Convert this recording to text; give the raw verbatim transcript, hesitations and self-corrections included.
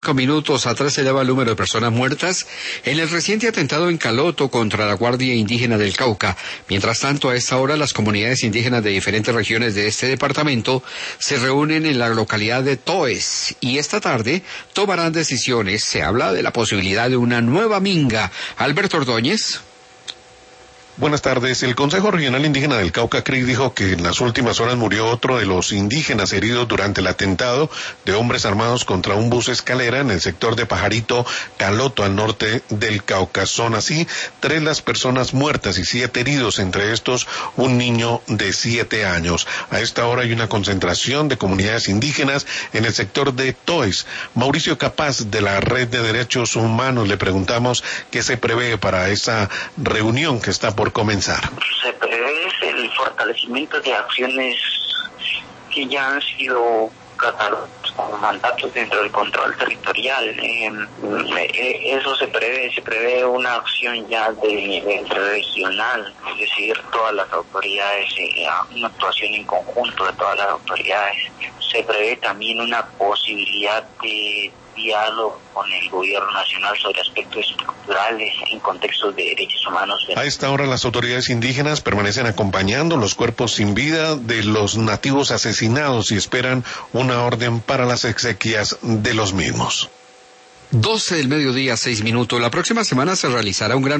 Minutos atrás se eleva el número de personas muertas en el reciente atentado en Caloto contra la Guardia Indígena del Cauca. Mientras tanto, a esta hora las comunidades indígenas de diferentes regiones de este departamento se reúnen en la localidad de Toes y esta tarde tomarán decisiones. Se habla de la posibilidad de una nueva minga. Alberto Ordóñez. Buenas tardes. El Consejo Regional Indígena del Cauca, C R I, dijo que en las últimas horas murió otro de los indígenas heridos durante el atentado de hombres armados contra un bus escalera en el sector de Pajarito, Caloto, al norte del Cauca. Son así tres las personas muertas y siete heridos, entre estos un niño de siete años. A esta hora hay una concentración de comunidades indígenas en el sector de Toes. Mauricio Capaz, de la Red de Derechos Humanos, le preguntamos qué se prevé para esa reunión que está por comenzar. Se prevé el fortalecimiento de acciones que ya han sido catalogadas como mandatos dentro del control territorial. Eh, eh, eso se prevé, se prevé una acción ya de nivel regional, es decir, todas las autoridades, eh, una actuación en conjunto de todas las autoridades. Se prevé también una posibilidad de diálogo con el gobierno nacional sobre aspectos estructurales en contextos de derechos humanos. A esta hora las autoridades indígenas permanecen acompañando los cuerpos sin vida de los nativos asesinados y esperan una orden para las exequias de los mismos. doce del mediodía, seis minutos. La próxima semana se realizará un gran